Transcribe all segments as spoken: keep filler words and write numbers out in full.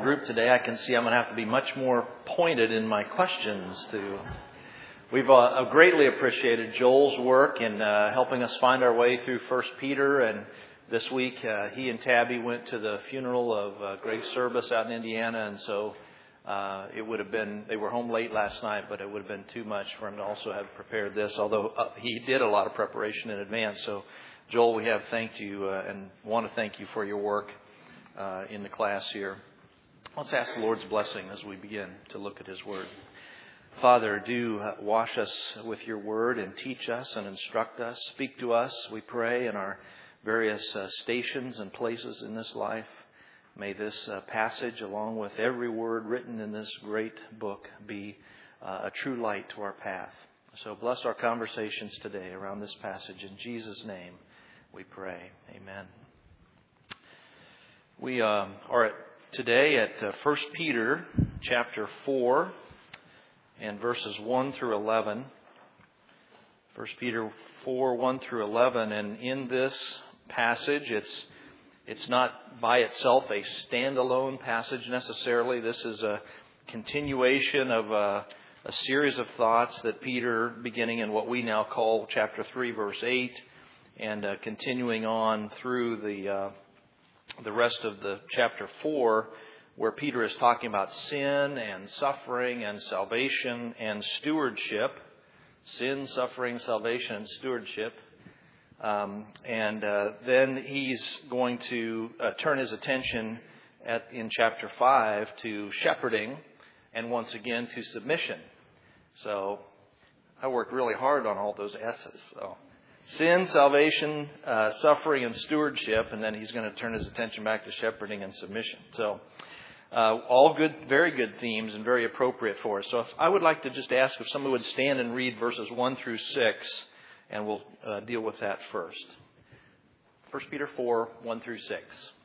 group today, I can see I'm going to have to be much more pointed in my questions. To We've uh, greatly appreciated Joel's work in uh, helping us find our way through First Peter, and this week uh, he and Tabby went to the funeral of uh, Greg Service out in Indiana, and so uh, it would have been, they were home late last night, but it would have been too much for him to also have prepared this, although uh, he did a lot of preparation in advance. So Joel, we have thanked you uh, and want to thank you for your work uh, in the class here. Let's ask the Lord's blessing as we begin to look at His Word. Father, do wash us with your Word and teach us and instruct us. Speak to us, we pray, in our various uh, stations and places in this life. May this uh, passage, along with every word written in this great book, be uh, a true light to our path. So bless our conversations today around this passage. In Jesus' name we pray. Amen. We uh, are at, today at uh, First Peter chapter four and verses one through eleven. First Peter four, one through eleven. And in this passage, it's It's not by itself a standalone passage necessarily. This is a continuation of a, a series of thoughts that Peter, beginning in what we now call chapter three, verse eight, and uh, continuing on through the uh, the rest of the chapter four, where Peter is talking about sin and suffering and salvation and stewardship. Sin, suffering, salvation, and stewardship. Um, and uh, then he's going to uh, turn his attention at, in chapter five to shepherding and once again to submission. So I worked really hard on all those S's. So sin, salvation, uh, suffering, and stewardship. And then he's going to turn his attention back to shepherding and submission. So uh, all good, very good themes and very appropriate for us. So if I would like to just ask if someone would stand and read verses one through six. And we'll uh, deal with that first. First Peter four, one through six.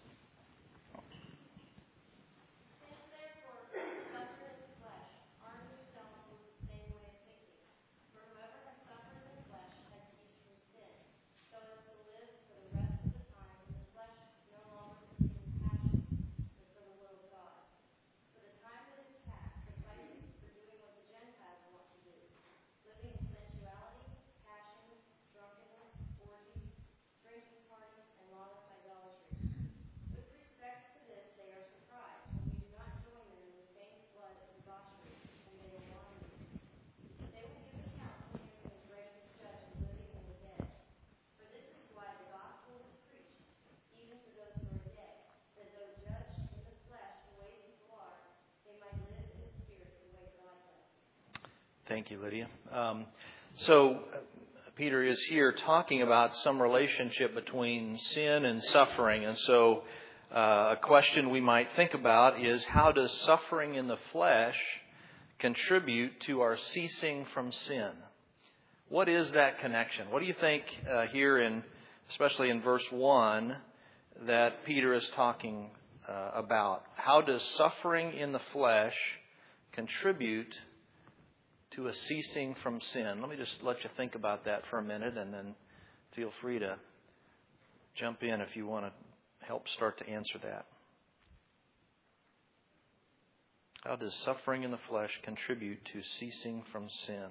Thank you, Lydia. Um, so, uh, Peter is here talking about some relationship between sin and suffering. And so, uh, a question we might think about is, how does suffering in the flesh contribute to our ceasing from sin? What is that connection? What do you think uh, here, in, especially in verse one, that Peter is talking uh, about? How does suffering in the flesh contribute to a ceasing from sin? Let me just let you think about that for a minute, and then feel free to jump in if you want to help start to answer that. How does suffering in the flesh contribute to ceasing from sin?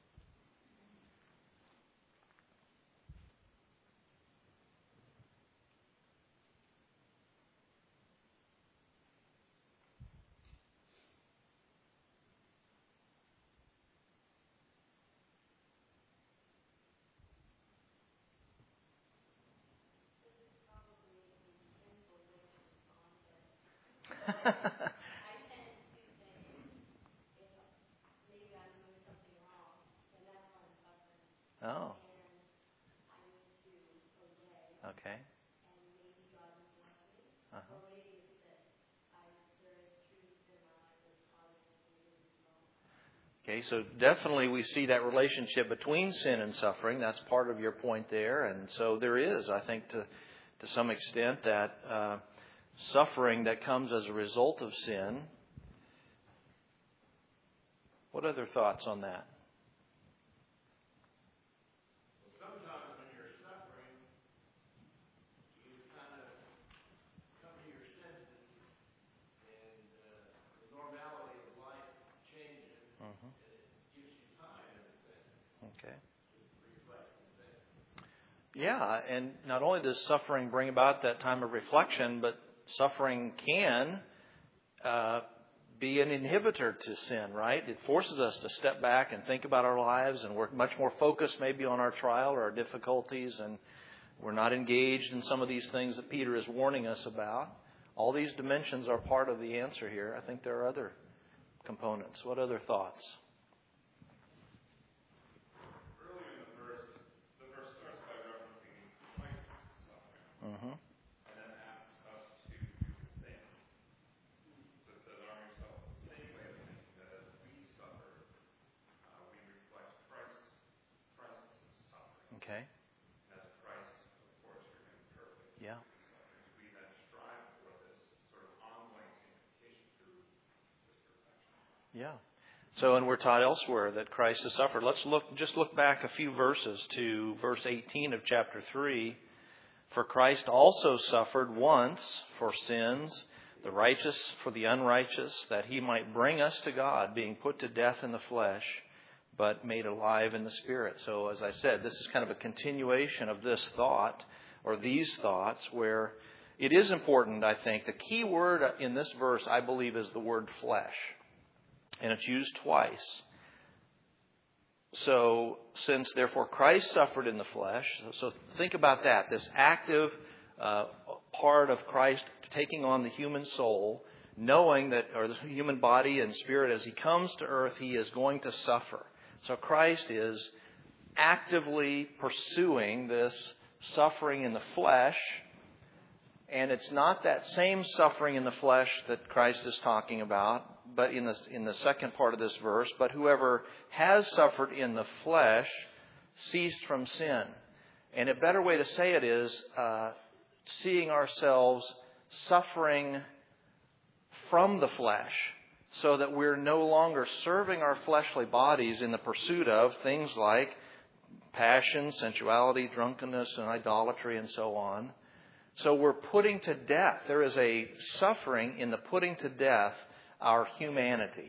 Oh. Okay. Uh-huh. Okay, so definitely we see that relationship between sin and suffering. That's part of your point there. And so there is, I think, to to some extent, that uh, suffering that comes as a result of sin. What other thoughts on that? Sometimes when you're suffering, you kind of come to your senses and uh, Okay. Yeah, and not only does suffering bring about that time of reflection, but suffering can uh, be an inhibitor to sin, right? It forces us to step back and think about our lives, and we're much more focused maybe on our trial or our difficulties, and we're not engaged in some of these things that Peter is warning us about. All these dimensions are part of the answer here. I think there are other components. What other thoughts? Early in the verse, the verse starts by referencing Christ's suffering, Mm-hmm. and then asks us to do the same. So it says, arm yourself the same way of thinking, that as we suffer, uh, we reflect Christ's, Christ's suffering. Okay. As Christ, of course, remained perfect. Yeah. We then strive for this sort of ongoing sanctification through this perfection. Yeah. So, and we're taught elsewhere that Christ has suffered. Let's look, just look back a few verses to verse eighteen of chapter three. For Christ also suffered once for sins, the righteous for the unrighteous, that he might bring us to God, being put to death in the flesh, but made alive in the Spirit. So, as I said, this is kind of a continuation of this thought, or these thoughts, where it is important, I think. The key word in this verse, I believe, is the word flesh. And it's used twice. So, since therefore Christ suffered in the flesh, so think about that. This active uh, part of Christ taking on the human soul, knowing that, or the human body and spirit, as he comes to earth, he is going to suffer. So Christ is actively pursuing this suffering in the flesh. And it's not that same suffering in the flesh that Christ is talking about, but in the in the second part of this verse, but whoever has suffered in the flesh ceased from sin. And a better way to say it is uh, seeing ourselves suffering from the flesh, so that we're no longer serving our fleshly bodies in the pursuit of things like passion, sensuality, drunkenness, and idolatry, and so on. So we're putting to death. There is a suffering in the putting to death our humanity.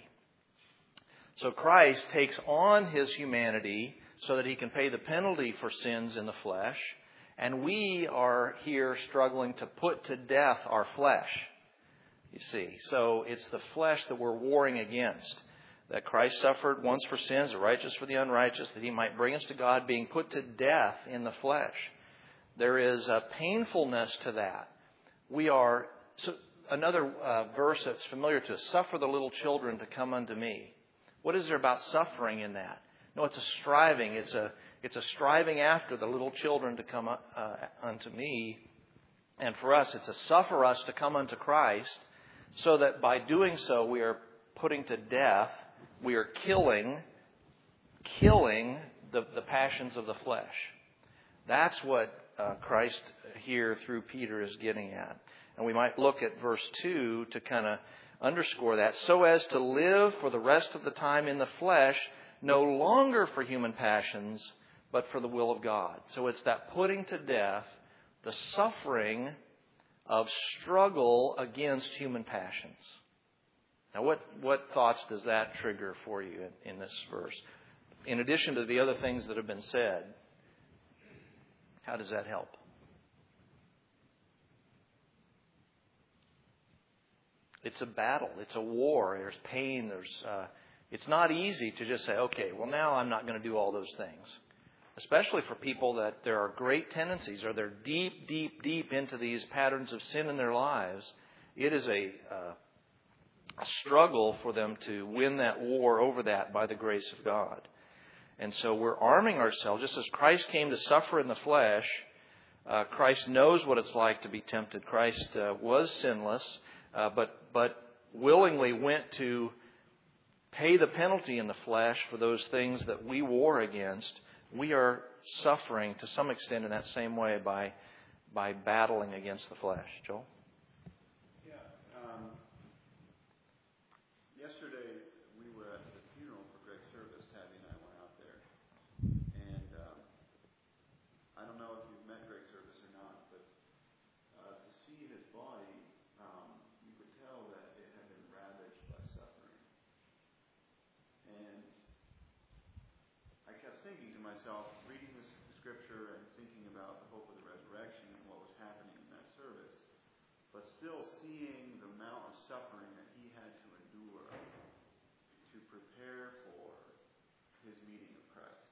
So Christ takes on his humanity so that he can pay the penalty for sins in the flesh. And we are here struggling to put to death our flesh. You see, so it's the flesh that we're warring against. That Christ suffered once for sins, the righteous for the unrighteous, that he might bring us to God, being put to death in the flesh. There is a painfulness to that. We are, so another uh, verse that's familiar to us, suffer the little children to come unto me. What is there about suffering in that? No, it's a striving. It's a it's a striving after the little children to come uh, unto me. And for us, it's a suffer us to come unto Christ, so that by doing so, we are putting to death, we are killing, killing the, the passions of the flesh. That's what Uh, Christ here through Peter is getting at. And we might look at verse two to kind of underscore that. So as to live for the rest of the time in the flesh, no longer for human passions, but for the will of God. So it's that putting to death, the suffering of struggle against human passions. Now what, what thoughts does that trigger for you in, in this verse? In addition to the other things that have been said, how does that help? It's a battle. It's a war. There's pain. There's. Uh, it's not easy to just say, okay, well, now I'm not going to do all those things. Especially for people that there are great tendencies, or they're deep, deep, deep into these patterns of sin in their lives. It is a, uh, a struggle for them to win that war over that by the grace of God. And so we're arming ourselves. Just as Christ came to suffer in the flesh, uh, Christ knows what it's like to be tempted. Christ uh, was sinless, uh, but but willingly went to pay the penalty in the flesh for those things that we war against. We are suffering to some extent in that same way by by battling against the flesh. Joel? Yeah. Um, yesterday, we were at the funeral for Greg Service. Tabby and I went out there. And um, I don't know if you've met Greg Service or not, but uh, to see his body, um, you could tell that it had been ravaged by suffering. And I kept thinking to myself, myself reading this scripture and thinking about the hope of the resurrection and what was happening in that service, but still seeing the amount of suffering that he had to endure to prepare for his meeting of Christ.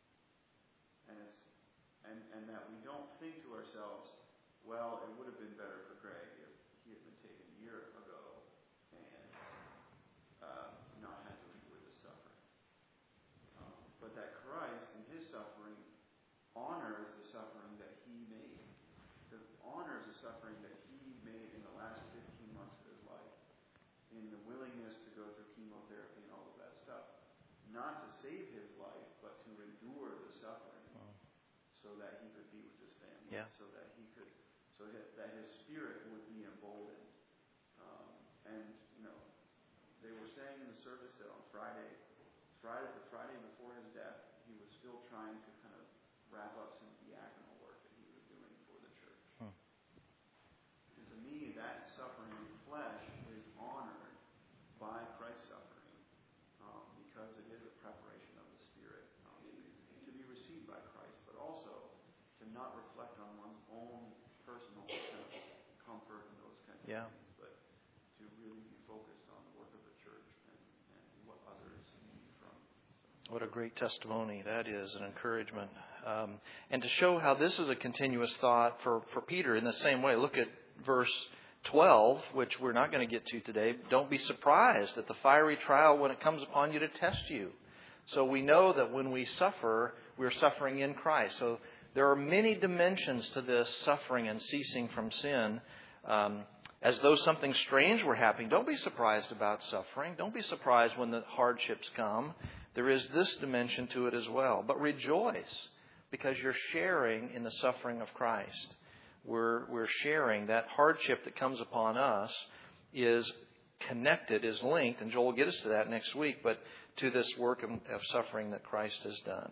And it's and, and that we don't think to ourselves, well, it would have been better for Greg if he had been taken a year ago and uh, not had to endure the suffering. Um, but that Christ, in his suffering, honors the suffering that he made. The, honors the suffering that he made in the last fifteen months of his life, in the willingness to go through chemotherapy and all of that stuff. Not to save his life, but to endure the suffering oh. so that he could be with his family, yeah. so that he could, so that his spirit would be emboldened. Um, and, you know, they were saying in the service that on Friday, Friday, the Friday before his death, he was still trying to kind of wrap up some diaconal work that he was doing for the church. Hmm. And to me, that suffering in the flesh is honored by Christ's suffering, um, because it is a preparation of the Spirit um, to be received by Christ, but also to not reflect on one's own personal kind of comfort and those kinds yeah. of things, but to really be focused on the work of the church and, and what others need from it. So. What a great testimony that is, an encouragement. Um, and to show how this is a continuous thought for, for Peter in the same way, look at verse twelve, which we're not going to get to today. Don't be surprised at the fiery trial when it comes upon you to test you. So we know that when we suffer, we're suffering in Christ. So there are many dimensions to this suffering and ceasing from sin. Um, as though something strange were happening, don't be surprised about suffering. Don't be surprised when the hardships come. There is this dimension to it as well. But rejoice, because you're sharing in the suffering of Christ. We're, we're sharing that hardship that comes upon us is connected, is linked, and Joel will get us to that next week, but to this work of, of suffering that Christ has done.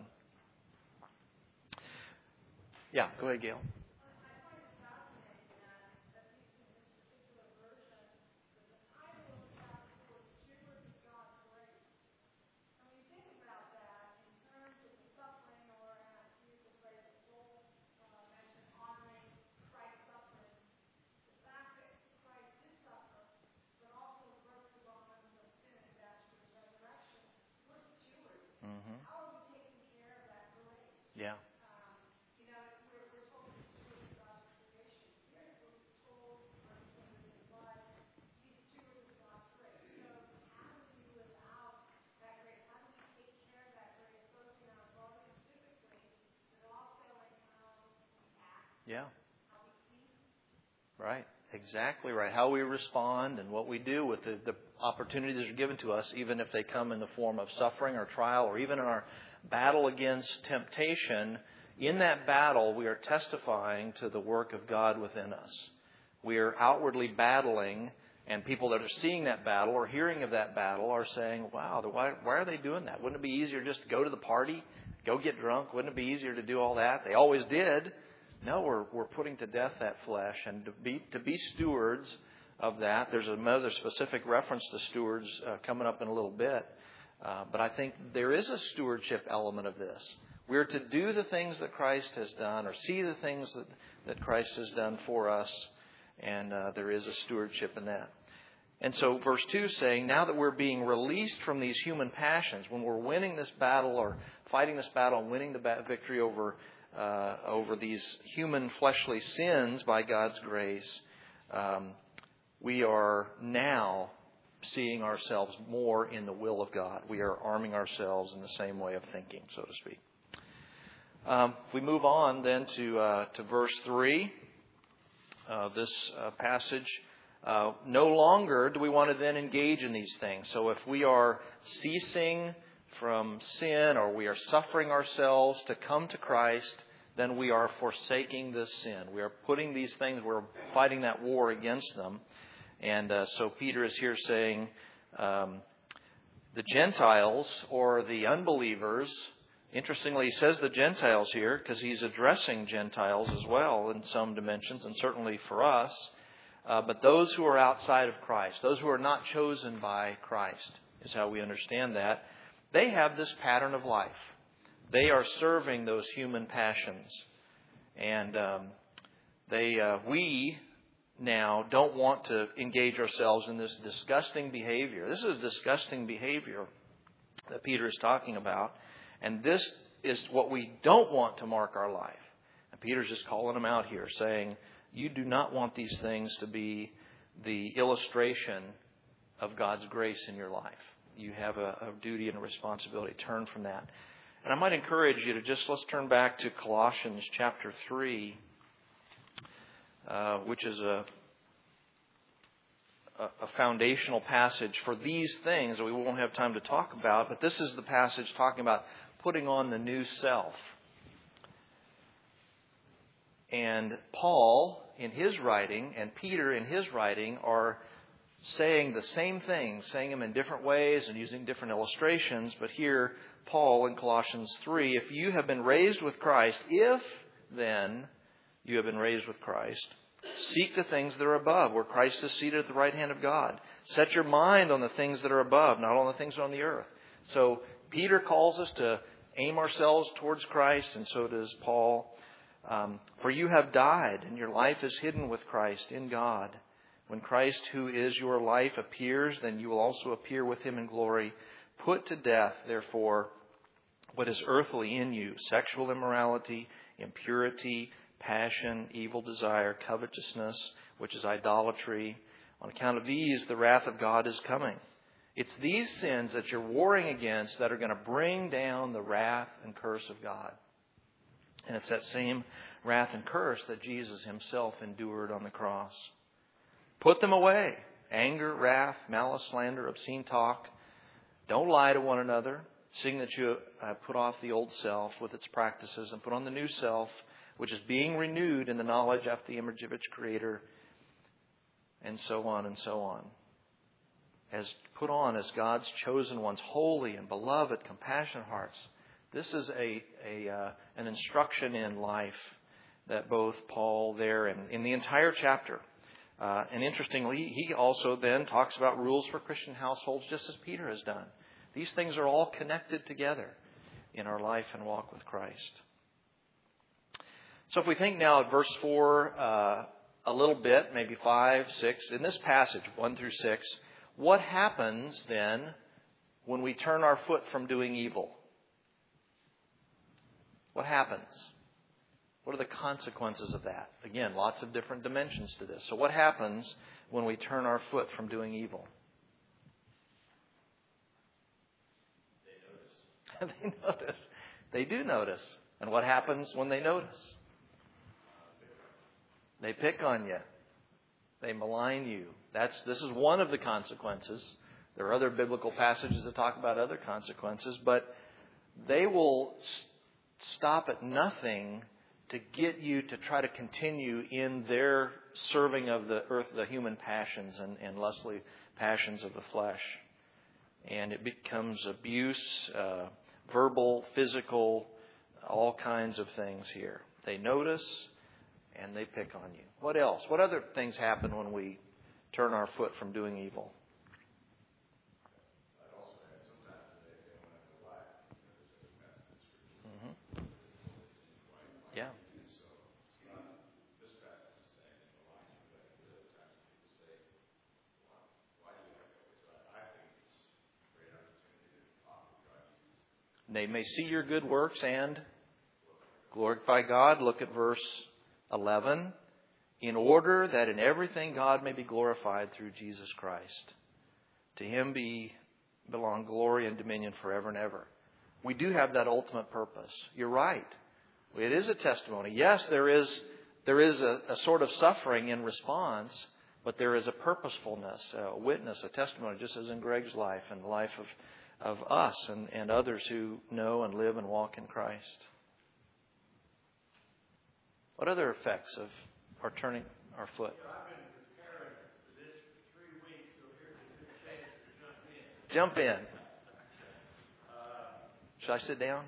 Yeah, go ahead, Gail. Mm-hmm. How are we taking care of that grace? Yeah. Um, you know, we're, we're told to be stewards of God's creation. Here we're told, our standard in life, to be stewards of God's grace. So how do we live out that grace? How do we take care of that grace, both in our body physically, but also in how we act? Yeah. How we think? Right. Exactly right. How we respond and what we do with the, the opportunities that are given to us, even if they come in the form of suffering or trial, or even in our battle against temptation. In that battle, we are testifying to the work of God within us. We are outwardly battling, and people that are seeing that battle or hearing of that battle are saying, wow, why, why are they doing that? Wouldn't it be easier just to go to the party, go get drunk? Wouldn't it be easier to do all that? They always did. No, we're we're putting to death that flesh, and to be to be stewards of that. There's another specific reference to stewards uh, coming up in a little bit, uh, but I think there is a stewardship element of this. We're to do the things that Christ has done, or see the things that, that Christ has done for us, and uh, there is a stewardship in that. And so verse two is saying, now that we're being released from these human passions, when we're winning this battle or fighting this battle and winning the victory over Uh, over these human fleshly sins by God's grace, um, we are now seeing ourselves more in the will of God. We are arming ourselves in the same way of thinking, so to speak. Um, we move on then to uh, to verse three of uh, this uh, passage. Uh, no longer do we want to then engage in these things. So if we are ceasing from sin, or we are suffering ourselves to come to Christ, then we are forsaking this sin. We are putting these things, we're fighting that war against them. And uh, so Peter is here saying um, the Gentiles or the unbelievers, interestingly he says the Gentiles here because he's addressing Gentiles as well in some dimensions, and certainly for us. Uh, but those who are outside of Christ, those who are not chosen by Christ, is how we understand that. They have this pattern of life. they are serving those human passions. And um, they, uh, we now don't want to engage ourselves in this disgusting behavior. This is disgusting behavior that Peter is talking about. And this is what we don't want to mark our life. And Peter's just calling them out here, saying, you do not want these things to be the illustration of God's grace in your life. You have a, a duty and a responsibility. Turn from that. And I might encourage you to just, let's turn back to Colossians chapter three, uh, which is a, a, a foundational passage for these things that we won't have time to talk about. But this is the passage talking about putting on the new self. And Paul, in his writing, and Peter, in his writing, are saying the same things, saying them in different ways and using different illustrations. But here, Paul in Colossians three, if you have been raised with Christ, if then you have been raised with Christ, seek the things that are above, where Christ is seated at the right hand of God. Set your mind on the things that are above, not on the things on the earth. So Peter calls us to aim ourselves towards Christ, and so does Paul. Um, for you have died, and your life is hidden with Christ in God. When Christ, who is your life, appears, then you will also appear with him in glory. Put to death, therefore, what is earthly in you: sexual immorality, impurity, passion, evil desire, covetousness, which is idolatry. On account of these, the wrath of God is coming. It's these sins that you're warring against that are going to bring down the wrath and curse of God. And it's that same wrath and curse that Jesus himself endured on the cross. Put them away. Anger, wrath, malice, slander, obscene talk. Don't lie to one another, seeing that you uh, put off the old self with its practices and put on the new self, which is being renewed in the knowledge after the image of its Creator, and so on and so on. As put on as God's chosen ones, holy and beloved, compassionate hearts. This is a, a uh, an instruction in life that both Paul there and in the entire chapter. Uh, and interestingly, he also then talks about rules for Christian households, just as Peter has done. These things are all connected together in our life and walk with Christ. So if we think now at verse four uh, a little bit, maybe five, six, in this passage, one through six, what happens then when we turn our foot from doing evil? What happens? What are the consequences of that? Again, lots of different dimensions to this. So what happens when we turn our foot from doing evil? They notice. They notice. They do notice. And what happens when they notice? They pick on you. They malign you. That's this is one of the consequences. There are other biblical passages that talk about other consequences, but they will stop at nothing to get you to try to continue in their serving of the earth, the human passions and, and lustly passions of the flesh. And it becomes abuse, uh, verbal, physical, all kinds of things here. They notice and they pick on you. What else? What other things happen when we turn our foot from doing evil? Mm-hmm. Yeah. They may see your good works and glorify God. Look at verse eleven. In order that in everything God may be glorified through Jesus Christ. To him be belong glory and dominion forever and ever. We do have that ultimate purpose. You're right. It is a testimony. Yes, there is there is a, a sort of suffering in response, but there is a purposefulness, a witness, a testimony, just as in Greg's life and the life of of us and, and others who know and live and walk in Christ. What other effects of our turning our foot? I've been preparing for this for three weeks, so here's a good chance to jump in. Jump in. Uh, Should I sit down?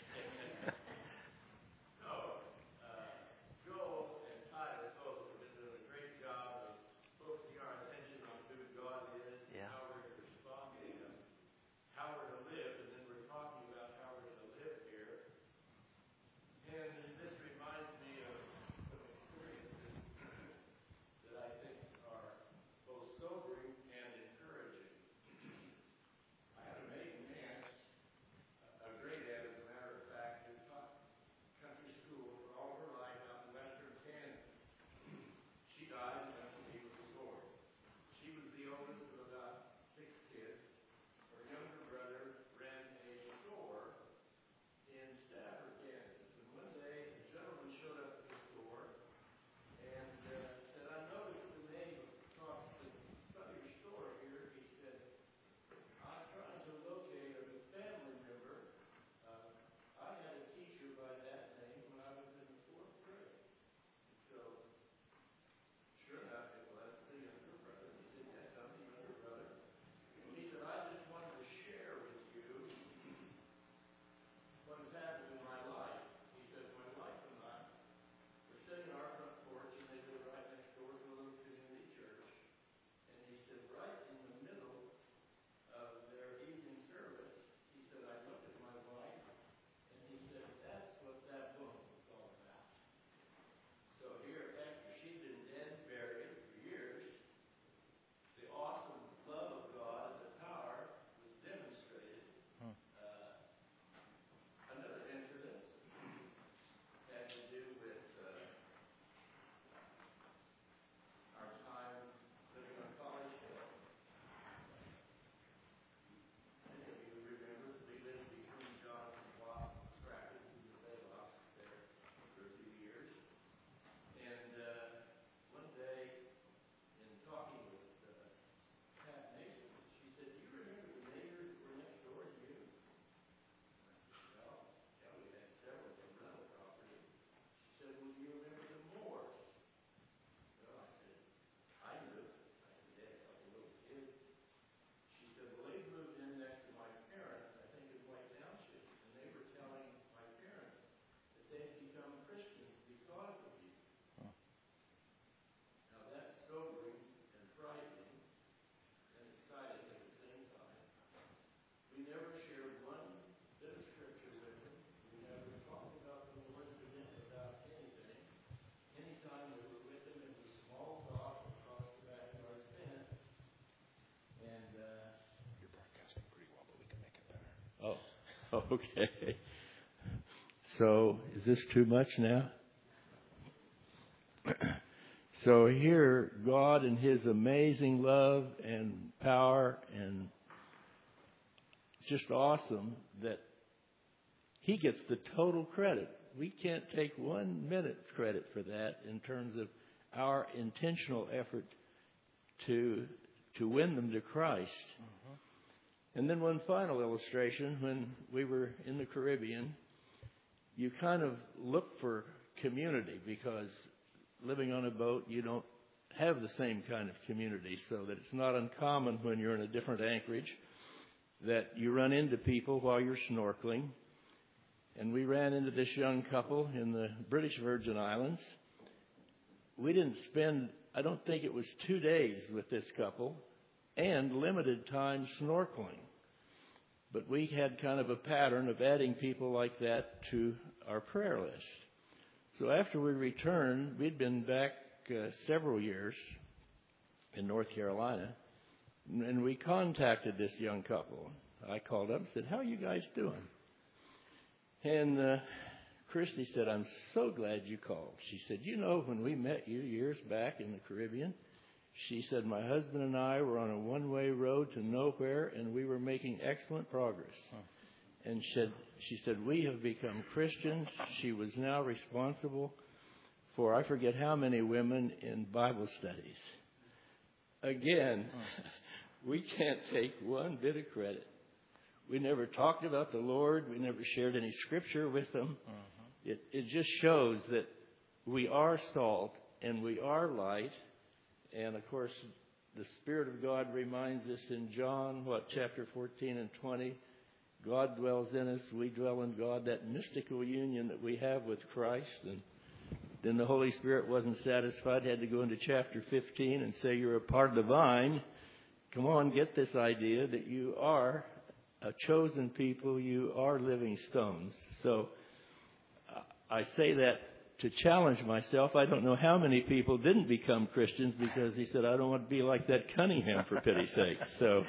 no, uh, Joel and Titus both have been doing a great job of focusing our attention on who God is, Yeah. how we're to respond to Him, how we're to live, and then we're talking about how we're to live here. Okay. So, is this too much now? So here, God in His amazing love and power, and it's just awesome that He gets the total credit. We can't take one minute credit for that in terms of our intentional effort to to win them to Christ. Mm-hmm. And then one final illustration, when we were in the Caribbean, you kind of look for community because living on a boat, you don't have the same kind of community, so that it's not uncommon when you're in a different anchorage that you run into people while you're snorkeling. And we ran into this young couple in the British Virgin Islands. We didn't spend, I don't think it was two days with this couple, and limited time snorkeling. But we had kind of a pattern of adding people like that to our prayer list. So after we returned, we'd been back uh, several years in North Carolina, and we contacted this young couple. I called up and said, "How are you guys doing?" And uh, Christy said, "I'm so glad you called." She said, "You know, when we met you years back in the Caribbean," she said, "my husband and I were on a one-way road to nowhere, and we were making excellent progress." Huh. And she said, she said, "We have become Christians." She was now responsible for, I forget how many women in Bible studies. Again, we can't take one bit of credit. We never talked about the Lord. We never shared any scripture with them. Uh-huh. It, it just shows that we are salt and we are light. And, of course, the Spirit of God reminds us in John, what, chapter fourteen and twenty, God dwells in us, we dwell in God, that mystical union that we have with Christ. And then the Holy Spirit wasn't satisfied, had to go into chapter fifteen and say, "You're a part of the vine. Come on, get this idea that you are a chosen people, you are living stones." So uh, I say that to challenge myself. I don't know how many people didn't become Christians because he said, "I don't want to be like that Cunningham, for pity's sake." So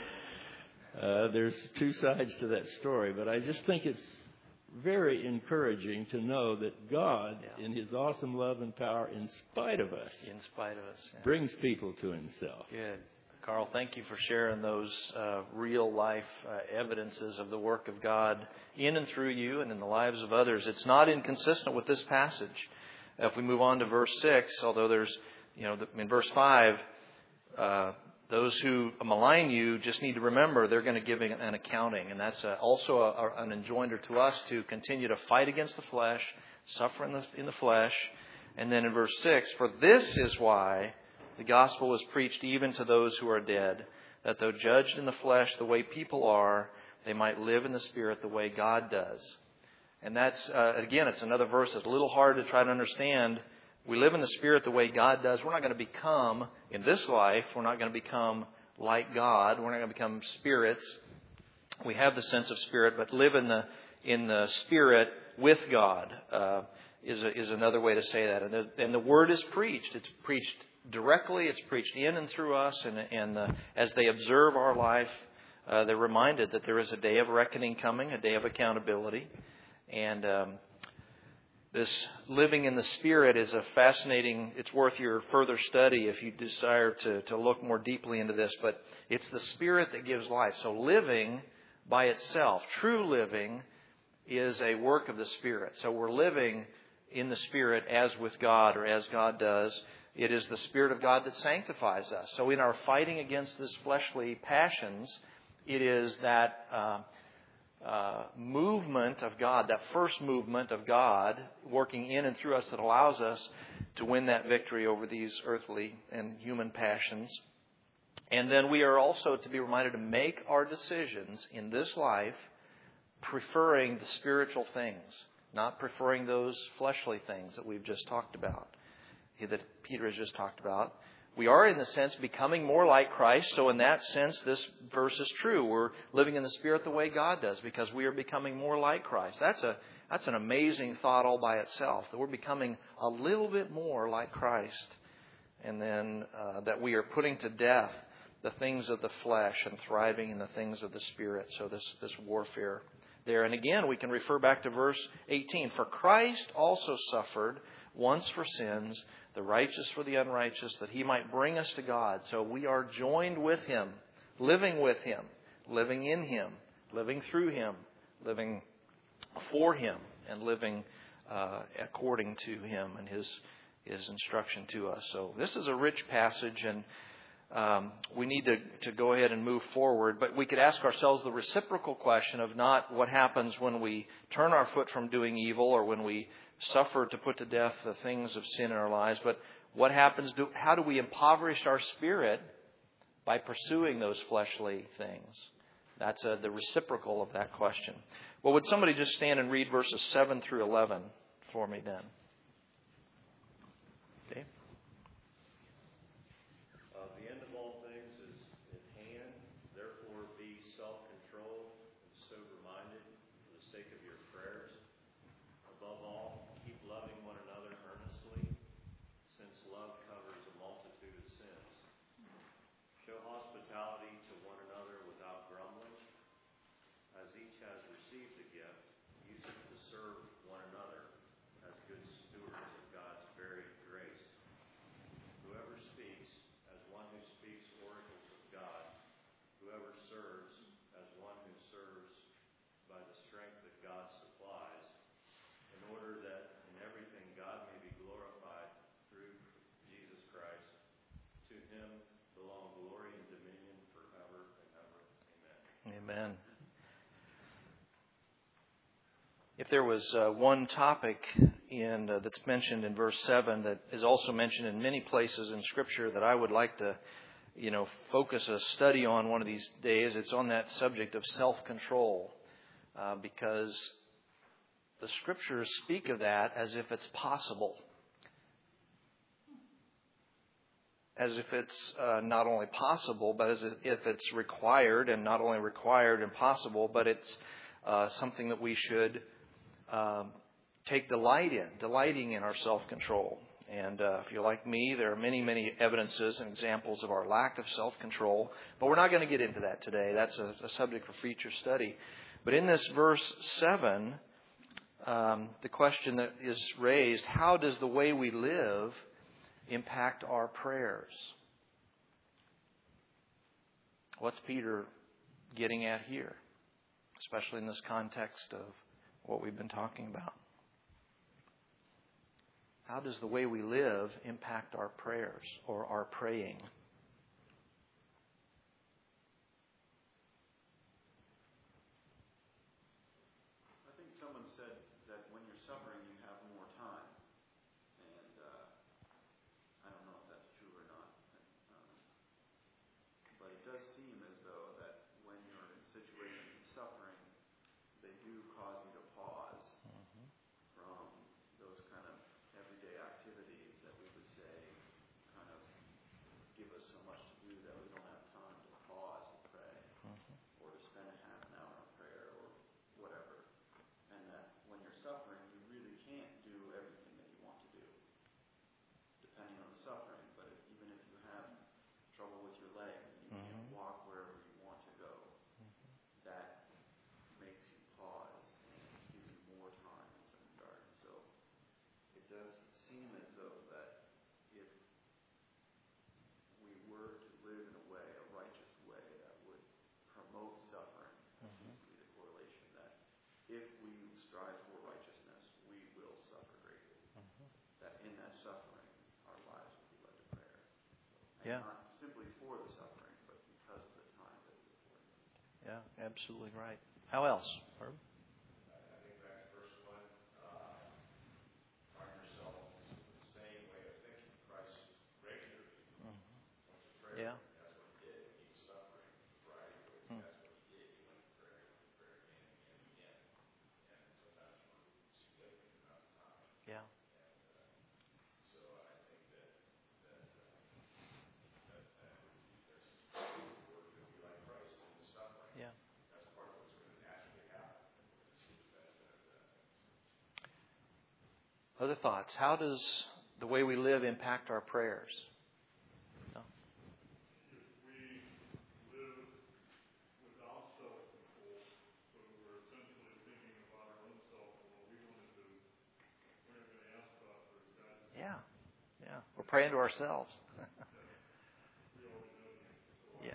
uh, there's two sides to that story, but I just think it's very encouraging to know that God, yeah. in His awesome love and power, in spite of us, in spite of us, yeah. brings people to Himself. Good. Carl, thank you for sharing those uh, real-life uh, evidences of the work of God in and through you and in the lives of others. It's not inconsistent with this passage. If we move on to verse six, although there's, you know, in verse five, uh, those who malign you just need to remember they're going to give an accounting. And that's a, also a, a, an enjoinder to us to continue to fight against the flesh, suffer in the, in the flesh. And then in verse six, "For this is why the gospel is preached even to those who are dead, that though judged in the flesh the way people are, they might live in the Spirit the way God does." And that's, uh, again, it's another verse that's a little hard to try to understand. We live in the Spirit the way God does. We're not going to become, in this life, we're not going to become like God. We're not going to become spirits. We have the sense of spirit, but live in the in the Spirit with God uh, is a, is another way to say that. And the, and the Word is preached. It's preached directly. It's preached in and through us. And, and uh, as they observe our life, uh, they're reminded that there is a day of reckoning coming, a day of accountability. And um, this living in the Spirit is a fascinating, it's worth your further study if you desire to, to look more deeply into this. But it's the Spirit that gives life. So living by itself, true living, is a work of the Spirit. So we're living in the Spirit as with God, or as God does. It is the Spirit of God that sanctifies us. So in our fighting against this fleshly passions, it is that uh, uh, movement of God, that first movement of God working in and through us that allows us to win that victory over these earthly and human passions. And then we are also to be reminded to make our decisions in this life preferring the spiritual things, not preferring those fleshly things that we've just talked about, that Peter has just talked about. We are, in a sense, becoming more like Christ. So in that sense, this verse is true. We're living in the Spirit the way God does because we are becoming more like Christ. That's a that's an amazing thought all by itself, that we're becoming a little bit more like Christ. And then uh, that we are putting to death the things of the flesh and thriving in the things of the Spirit. So this, this warfare there. And again, we can refer back to verse eighteen. For Christ also suffered once for sins, the righteous for the unrighteous, that He might bring us to God. So we are joined with Him, living with Him, living in Him, living through Him, living for Him, and living uh, according to Him and His His instruction to us. So this is a rich passage, and um, we need to, to go ahead and move forward. But we could ask ourselves the reciprocal question of not what happens when we turn our foot from doing evil or when we suffer to put to death the things of sin in our lives, but what happens, do, how do we impoverish our spirit by pursuing those fleshly things? That's uh, the reciprocal of that question. Well, would somebody just stand and read verses seven through eleven for me then? Okay. Uh, the end of all things is at hand. Therefore, be self-controlled and sober-minded for the sake of your prayers. Above all, keep loving one another earnestly, since love covers a multitude of sins. Show hospitality to one another without grumbling. As each has received a gift, use it to serve one another as good stewards of God's varied grace. Whoever speaks, as one who speaks oracles of God. Whoever serves, as one who serves by the strength that God supplies, in order that in everything God may be glorified through Jesus Christ. To Him belong glory and dominion forever and ever. Amen. Amen. If there was uh, one topic in uh, that's mentioned in verse seven that is also mentioned in many places in Scripture that I would like to, you know, focus a study on one of these days, it's on that subject of self-control, uh, because the Scriptures speak of that as if it's possible, as if it's uh, not only possible, but as if it's required, and not only required and possible, but it's uh, something that we should Um, take delight in, delighting in our self-control. And uh, if you're like me, there are many, many evidences and examples of our lack of self-control. But we're not going to get into that today. That's a, a subject for future study. But in this verse seven, um, the question that is raised, how does the way we live impact our prayers? What's Peter getting at here, especially in this context of what we've been talking about? How does the way we live impact our prayers or our praying? I think someone said that when you're suffering, you have more time. And uh, I don't know if that's true or not. Um, but it does seem as though that when you're in situations of suffering, they do cause you to pause mm-hmm. from those kind of everyday activities that we would say kind of give us so much to do that we don't have time to pause and pray mm-hmm. or to spend a half an hour in prayer or whatever. And that when you're suffering, you really can't do everything that you want to do, depending on the suffering. But if, even if you have trouble with your legs and you mm-hmm. can't walk wherever you want to go, mm-hmm. that makes you pause and give you more time in some regard. So it does seem as though that if we were to live in a way, a righteous way that would promote suffering, that mm-hmm. seems to be the correlation, that if we strive for righteousness, we will suffer greatly. Mm-hmm. That in that suffering, our lives will be led to prayer. And yeah. not simply for the suffering, but because of the time that we afford them. Yeah, absolutely right. How else, Herb? I think back to verse one. Uh, find yourself in the same way of thinking. Christ regularly went to prayer. Yeah. That's what he did. He was suffering a variety of ways. Hmm. That's what he did. He went to prayer. He went to prayer again and again and again. And sometimes for significant amounts of time. Yeah. And uh, so I think that that uh, that, that would be there's we're going to be like Christ in the suffering. Yeah. That's part of what's going to naturally happen. And we're going to see the benefit of that. Other thoughts? How does the way we live impact our prayers? No? If we live without self-control, so we're essentially Yeah. Yeah. We're praying to ourselves. Yeah.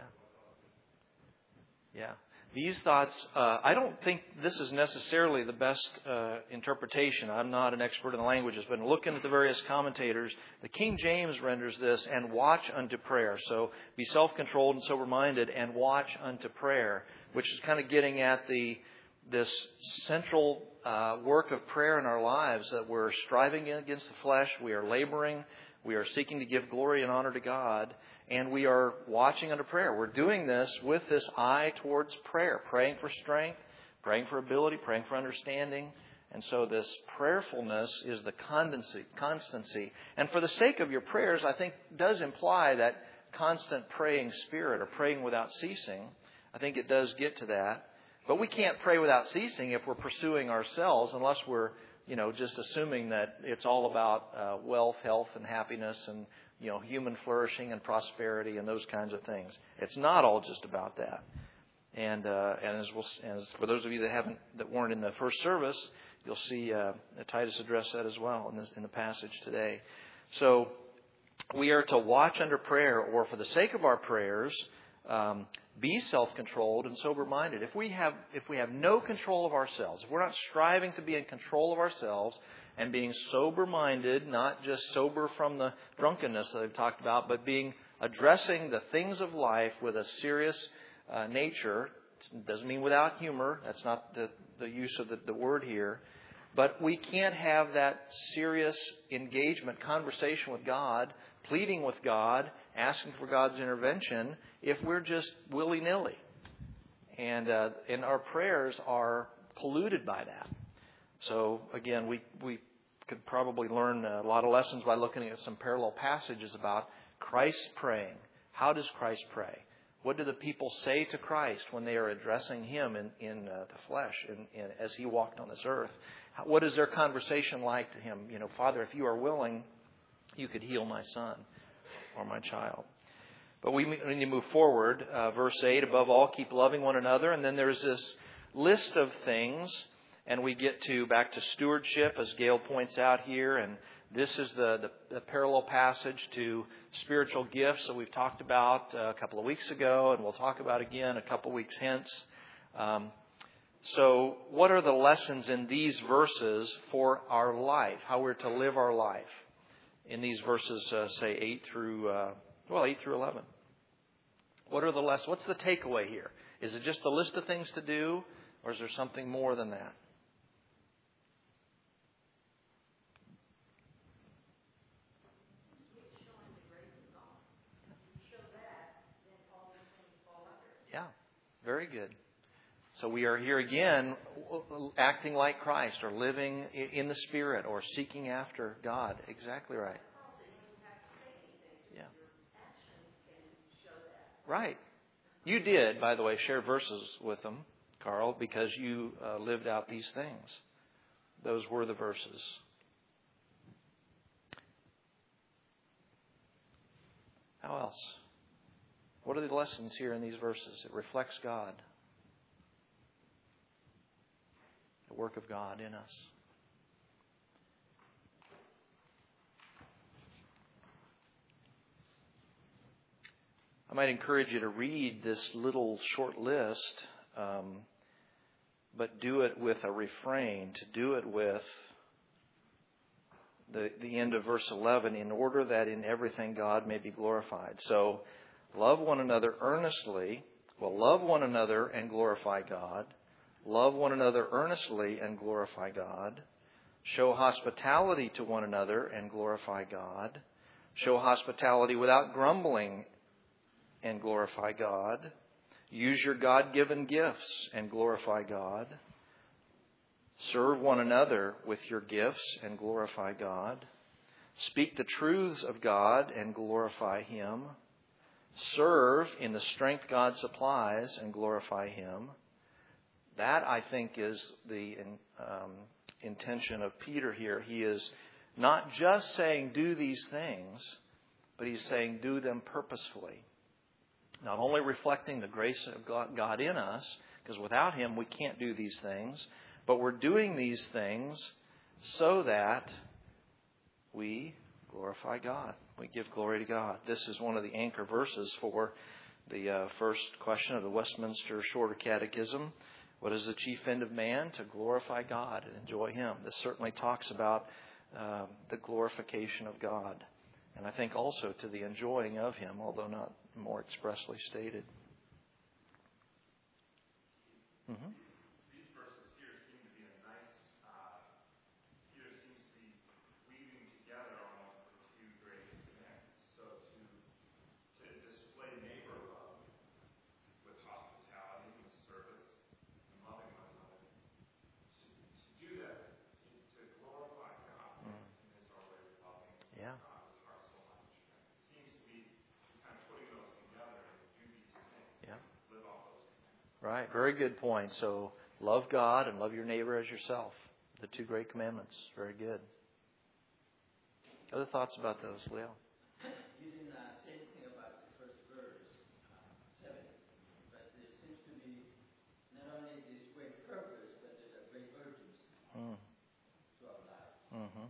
Yeah. These thoughts, uh, I don't think this is necessarily the best uh, interpretation. I'm not an expert in the languages, but in looking at the various commentators, the King James renders this, and watch unto prayer. So be self-controlled and sober-minded and watch unto prayer, which is kind of getting at the this central uh, work of prayer in our lives, that we're striving against the flesh, we are laboring, we are seeking to give glory and honor to God, and we are watching unto prayer. We're doing this with this eye towards prayer, praying for strength, praying for ability, praying for understanding. And so this prayerfulness is the constancy, constancy. And for the sake of your prayers, I think does imply that constant praying spirit, or praying without ceasing. I think it does get to that. But we can't pray without ceasing if we're pursuing ourselves, unless we're, you know, just assuming that it's all about uh, wealth, health, and happiness, and, you know, human flourishing and prosperity and those kinds of things. It's not all just about that. And uh, and as we'll, as for those of you that haven't that weren't in the first service, you'll see uh, Titus address that as well in this, in the passage today. So we are to watch under prayer, or for the sake of our prayers, um, be self-controlled and sober-minded. If we have if we have no control of ourselves, if we're not striving to be in control of ourselves and being sober-minded, not just sober from the drunkenness that I've talked about, but being addressing the things of life with a serious uh, nature. It doesn't mean without humor. That's not the, the use of the, the word here. But we can't have that serious engagement, conversation with God, pleading with God, asking for God's intervention, if we're just willy-nilly. And, uh, and our prayers are polluted by that. So, again, we, we could probably learn a lot of lessons by looking at some parallel passages about Christ praying. How does Christ pray? What do the people say to Christ when they are addressing Him in, in uh, the flesh, in, in, as He walked on this earth? What is their conversation like to Him? You know, Father, if you are willing, you could heal my son or my child. But we need to move forward. Uh, verse eight, above all, keep loving one another. And then there's this list of things, and we get to back to stewardship, as Gail points out here. And this is the, the, the parallel passage to spiritual gifts that we've talked about uh, a couple of weeks ago, and we'll talk about again a couple of weeks hence. Um, so what are the lessons in these verses for our life, how we're to live our life? In these verses, uh, say, eight through, uh, well, eight through eleven. What are the lessons? What's the takeaway here? Is it just a list of things to do, or is there something more than that? Yeah, very good. So we are here again acting like Christ, or living in the Spirit, or seeking after God. Exactly right. Yeah. Right. You did, by the way, share verses with them, Carl, because you uh, lived out these things. Those were the verses. How else? What are the lessons here in these verses? It reflects God. The work of God in us. I might encourage you to read this little short list, um, but do it with a refrain, to do it with the, the end of verse eleven, in order that in everything God may be glorified. So, love one another earnestly. Well, love one another and glorify God. Love one another earnestly and glorify God. Show hospitality to one another and glorify God. Show hospitality without grumbling and glorify God. Use your God-given gifts and glorify God. Serve one another with your gifts and glorify God. Speak the truths of God and glorify Him. Serve in the strength God supplies and glorify Him. That, I think, is the um, intention of Peter here. He is not just saying do these things, but he's saying do them purposefully. Not only reflecting the grace of God in us, because without Him we can't do these things, but we're doing these things so that we Glorify God. We give glory to God. This is one of the anchor verses for the uh, first question of the Westminster Shorter Catechism. What is the chief end of man? To glorify God and enjoy Him. This certainly talks about uh, the glorification of God. And I think also to the enjoying of Him, although not more expressly stated. Mm-hmm. These verses here seem to be a nice, uh, Peter seems to be weaving together almost the two great commandments. So to, to display neighbor love with hospitality and service and loving one another. To, to do that, to glorify God mm. is our way of loving yeah. God with our soul, mind, and strength. It seems to be kind of putting those together and do these things. Yeah. Live off those commandments. Right. Very good point. So love God and love your neighbor as yourself. The two great commandments. Very good. Other thoughts about those, Leo? You didn't uh, say anything about the first verse, uh, seven, but there seems to be not only this great purpose, but there's a great urgency Mm. to our life. Mm-hmm.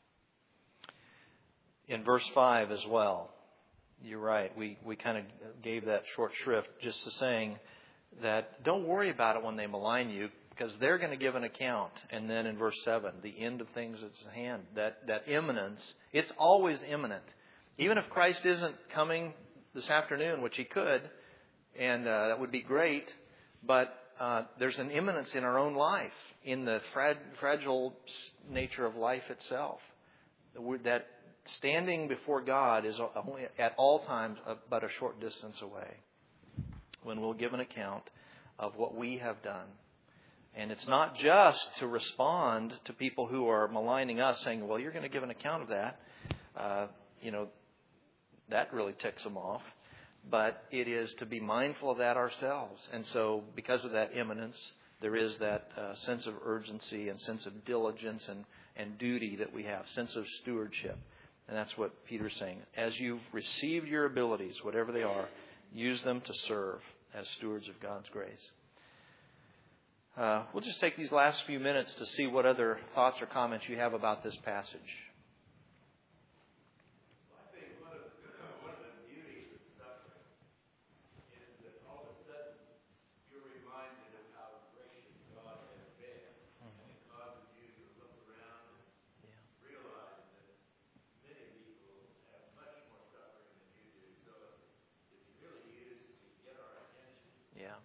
In verse five as well, you're right. We, we kind of gave that short shrift just to saying that don't worry about it when they malign you, because they're going to give an account. And then in verse seven, the end of things is at hand. That, that imminence, it's always imminent. Even if Christ isn't coming this afternoon, which He could, and uh, that would be great, but uh, there's an imminence in our own life, in the frag- fragile nature of life itself. That standing before God is only at all times but a short distance away, when we'll give an account of what we have done. And it's not just to respond to people who are maligning us, saying, well, you're going to give an account of that. Uh, you know, that really ticks them off. But it is to be mindful of that ourselves. And so because of that imminence, there is that uh, sense of urgency and sense of diligence and, and duty that we have, sense of stewardship. And that's what Peter's saying. As you've received your abilities, whatever they are, use them to serve as stewards of God's grace. Uh, we'll just take these last few minutes to see what other thoughts or comments you have about this passage. Well, I think one of, one of the beauties of suffering is that all of a sudden you're reminded of how gracious God has been. Mm-hmm. And it causes you to look around and yeah. realize that many people have much more suffering than you do. So it's really used to get our attention. Yeah.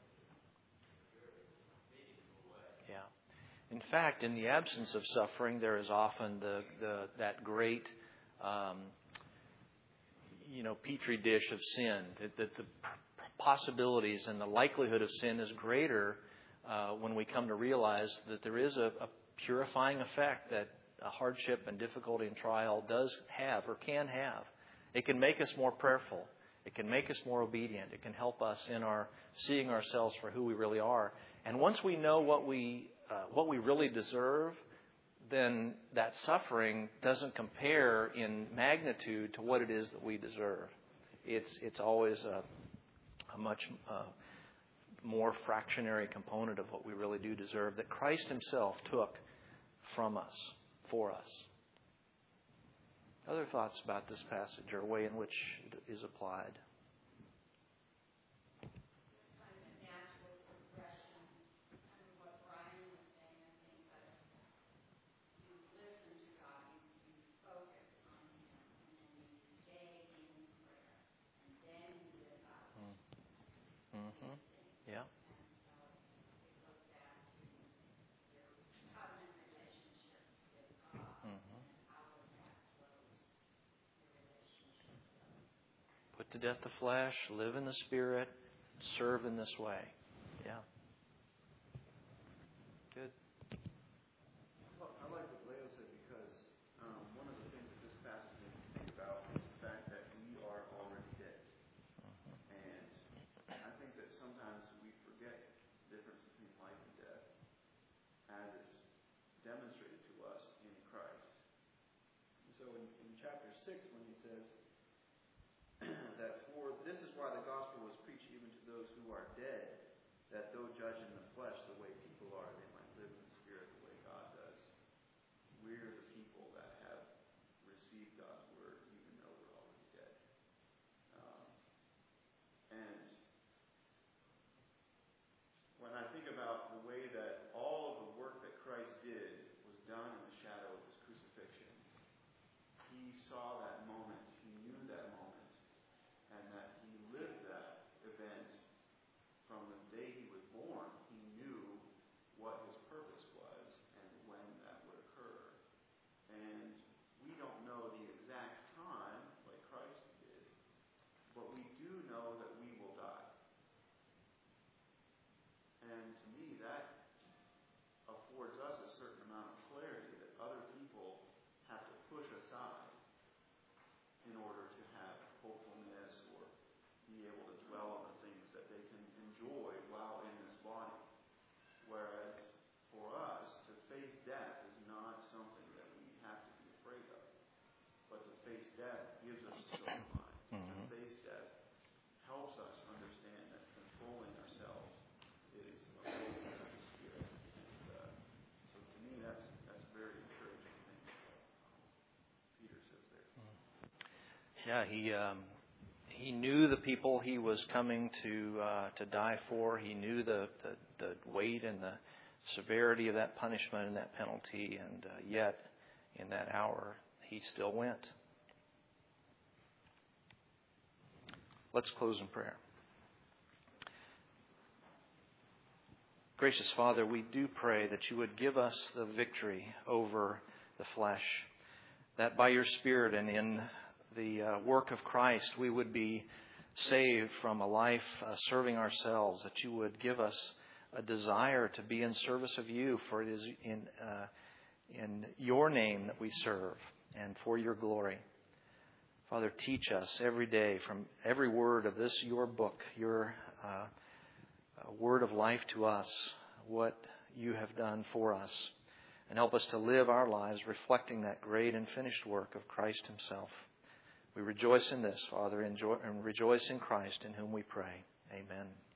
In fact, in the absence of suffering, there is often the, the that great, um, you know, petri dish of sin. That, that the possibilities and the likelihood of sin is greater uh, when we come to realize that there is a, a purifying effect that a hardship and difficulty and trial does have or can have. It can make us more prayerful. It can make us more obedient. It can help us in our seeing ourselves for who we really are. And once we know what we uh, what we really deserve, then that suffering doesn't compare in magnitude to what it is that we deserve. It's it's always a, a much uh, more fractionary component of what we really do deserve that Christ Himself took from us, for us. Other thoughts about this passage or way in which it is applied? Mm-hmm. Yeah. Mm-hmm. Put to death the flesh, live in the Spirit, serve in this way. Yeah. Good. Well, I like what Leo said because um, one of the things that this passage makes me think about is the fact that we are already dead. Mm-hmm. And I think that sometimes we forget the difference between life and death as it's demonstrated to us in Christ. And so in, in chapter six, when he says that for this is why the gospel was preached even to those who are dead, that though judged in the flesh the way people are, they might live in the Spirit the way God does. We're the people that have received God's word. about the way that all of the work that Christ did was done in the shadow of his crucifixion. He saw that moment. He knew that moment. And that he lived that event from the day he was born. He knew what his purpose was and when that would occur. And we don't know the exact time like Christ did, but we do know that we will die. And to me, that affords us a certain amount of clarity that other people have to push aside in order to have hopefulness or be able to dwell on the things that they can enjoy while in this body. Whereas for us, to face death is not something that we have to be afraid of. But to face death gives us a sober mind. Mm-hmm. To face death helps us understand that controlling ourselves is a hope of the Spirit. And uh, so to me, that's that's a very encouraging thing that Peter says there. Yeah, he um, he knew the people he was coming to uh, to die for. He knew the, the, the weight and the severity of that punishment and that penalty, and uh, yet in that hour he still went. Let's close in prayer. Gracious Father, we do pray that you would give us the victory over the flesh, that by your Spirit and in the uh, work of Christ we would be saved from a life uh, serving ourselves, that you would give us a desire to be in service of you, for it is in uh, in your name that we serve and for your glory. Father, teach us every day from every word of this, your book, your uh, uh, word of life to us, what you have done for us. And help us to live our lives reflecting that great and finished work of Christ himself. We rejoice in this, Father, and rejoice in Christ in whom we pray. Amen.